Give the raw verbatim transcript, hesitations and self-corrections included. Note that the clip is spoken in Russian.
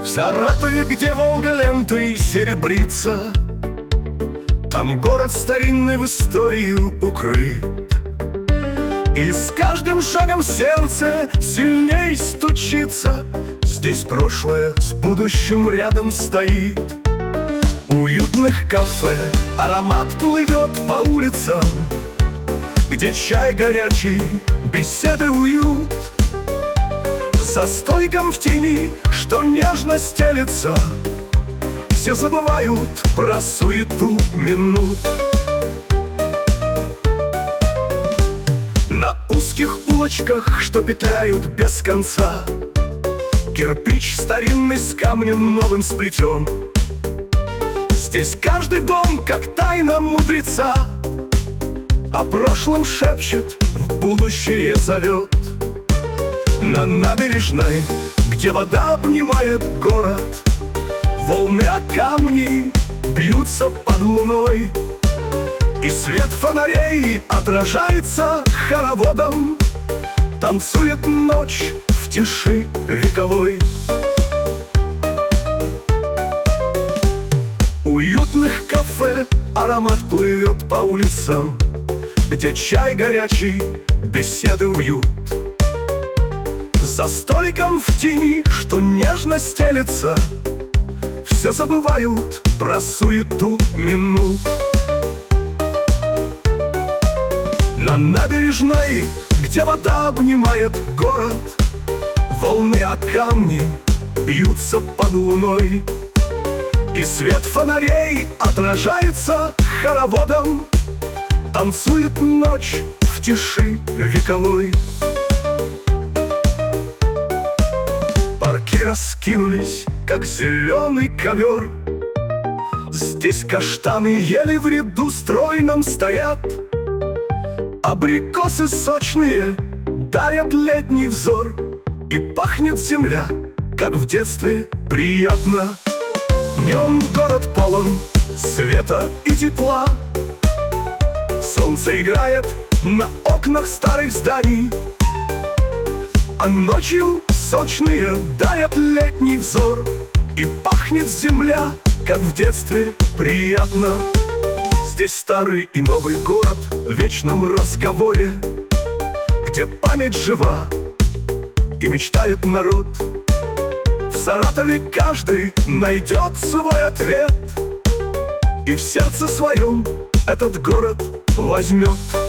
В Саратове, где Волга лентой серебрится, там город старинный в историю укрыт. И с каждым шагом сердце сильней стучится. Здесь прошлое с будущим рядом стоит. Уютных кафе аромат плывет по улицам, где чай горячий, беседы, уют. За столиком в тени, что нежно стелется, все забывают про суету минут. На узких улочках, что петляют без конца, кирпич старинный с камнем новым сплетен. Здесь каждый дом, как тайна мудреца, о прошлом шепчет, в будущее зовет. На набережной, где вода обнимает город, волны о камни бьются под луной, и свет фонарей отражается хороводом. Танцует ночь в тиши вековой. Уютных кафе аромат плывет по улицам, где чай горячий, беседы, уют. За столиком в тени, что нежно стелется, все забывают про суету минут. На набережной, где вода обнимает город, волны о камни бьются под луной, и свет фонарей отражается хороводом. Танцует ночь в тиши вековой. Парки раскинулись, как зеленый ковер. Здесь каштаны ели в ряду стройном стоят. Абрикосы сочные дарят летний взор, и пахнет земля, как в детстве, приятно. Днем город полон света и тепла. Солнце играет на окнах старых зданий, а ночью сочные дарят летний взор, и пахнет земля, как в детстве, приятно. Здесь старый и новый город в вечном разговоре, где память жива и мечтает народ. В Саратове каждый найдет свой ответ, и в сердце своем этот город возьмет.